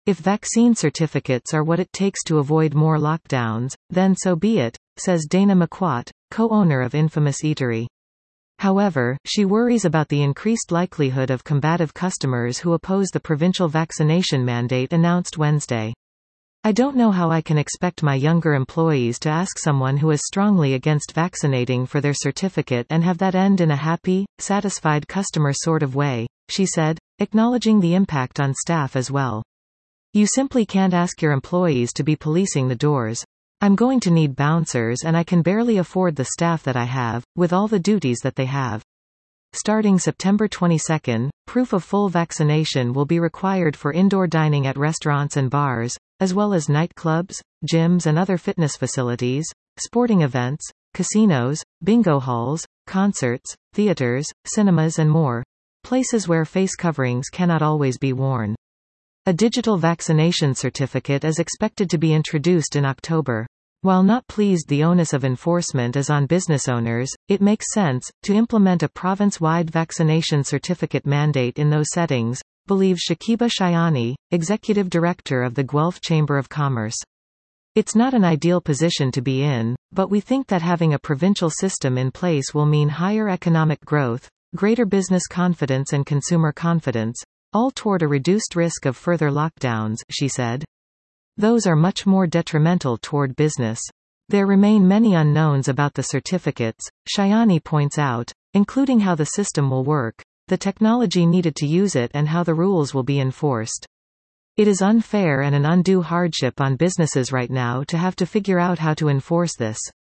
If vaccine certificates are what it takes to avoid more lockdowns, then so be it, says Dana McQuat, co-owner of Infamous Eatery. However, she worries about the increased likelihood of combative customers who oppose the provincial vaccination mandate announced Wednesday. I don't know how I can expect my younger employees to ask someone who is strongly against vaccinating for their certificate and have that end in a happy, satisfied customer sort of way, she said, acknowledging the impact on staff as well. You simply can't ask your employees to be policing the doors. I'm going to need bouncers and I can barely afford the staff that I have, with all the duties that they have. Starting September 22, proof of full vaccination will be required for indoor dining at restaurants and bars, as well as nightclubs, gyms and other fitness facilities, sporting events, casinos, bingo halls, concerts, theaters, cinemas and more. Places where face coverings cannot always be worn. A digital vaccination certificate is expected to be introduced in October. While not pleased the onus of enforcement is on business owners, it makes sense to implement a province-wide vaccination certificate mandate in those settings, believes Shakiba Shayani, executive director of the Guelph Chamber of Commerce. It's not an ideal position to be in, but we think that having a provincial system in place will mean higher economic growth, greater business confidence and consumer confidence, all toward a reduced risk of further lockdowns, she said. Those are much more detrimental toward business. There remain many unknowns about the certificates, Shayani points out, including how the system will work, the technology needed to use it and how the rules will be enforced. It is unfair and an undue hardship on businesses right now to have to figure out how to enforce this.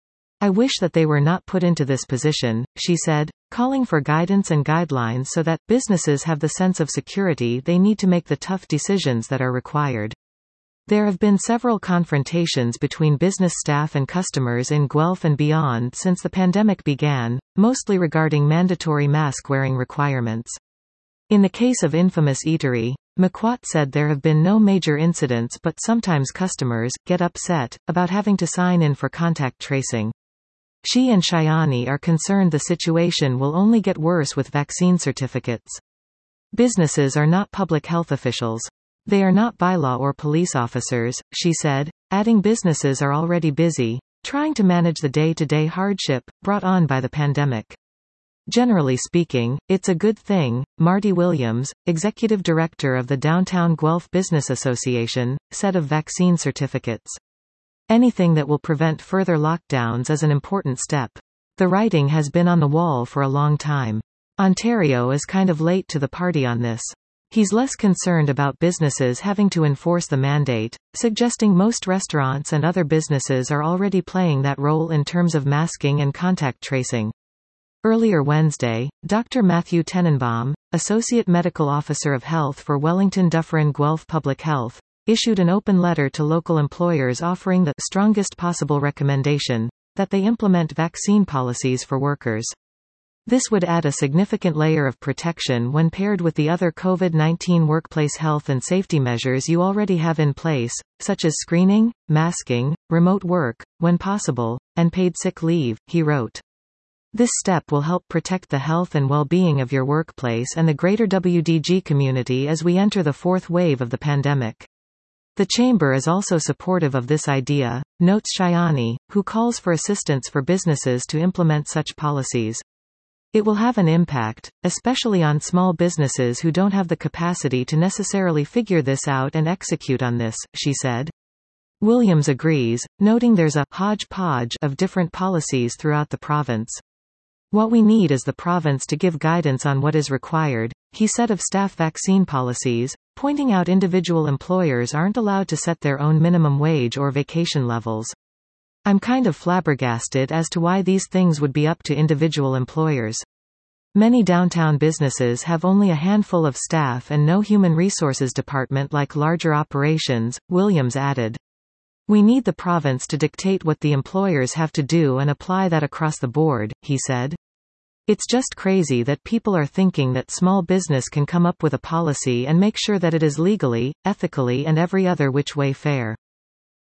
I wish that they were not put into this position, she said, calling for guidance and guidelines so that businesses have the sense of security they need to make the tough decisions that are required. There have been several confrontations between business staff and customers in Guelph and beyond since the pandemic began, mostly regarding mandatory mask-wearing requirements. In the case of Infamous Eatery, McQuat said there have been no major incidents but sometimes customers get upset about having to sign in for contact tracing. She and Shayani are concerned the situation will only get worse with vaccine certificates. Businesses are not public health officials. They are not bylaw or police officers, she said, adding businesses are already busy, trying to manage the day-to-day hardship brought on by the pandemic. Generally speaking, it's a good thing, Marty Williams, executive director of the Downtown Guelph Business Association, said of vaccine certificates. Anything that will prevent further lockdowns is an important step. The writing has been on the wall for a long time. Ontario is kind of late to the party on this. He's less concerned about businesses having to enforce the mandate, suggesting most restaurants and other businesses are already playing that role in terms of masking and contact tracing. Earlier Wednesday, Dr. Matthew Tenenbaum, Associate Medical Officer of Health for Wellington Dufferin Guelph Public Health, issued an open letter to local employers offering the strongest possible recommendation that they implement vaccine policies for workers. This would add a significant layer of protection when paired with the other COVID-19 workplace health and safety measures you already have in place, such as screening, masking, remote work, when possible, and paid sick leave, he wrote. This step will help protect the health and well-being of your workplace and the greater WDG community as we enter the fourth wave of the pandemic. The Chamber is also supportive of this idea, notes Shayani, who calls for assistance for businesses to implement such policies. It will have an impact, especially on small businesses who don't have the capacity to necessarily figure this out and execute on this, she said. Williams agrees, noting there's a hodgepodge of different policies throughout the province. What we need is the province to give guidance on what is required, he said of staff vaccine policies, pointing out individual employers aren't allowed to set their own minimum wage or vacation levels. I'm kind of flabbergasted as to why these things would be up to individual employers. Many downtown businesses have only a handful of staff and no human resources department like larger operations, Williams added. We need the province to dictate what the employers have to do and apply that across the board, he said. It's just crazy that people are thinking that small business can come up with a policy and make sure that it is legally, ethically and every other which way fair.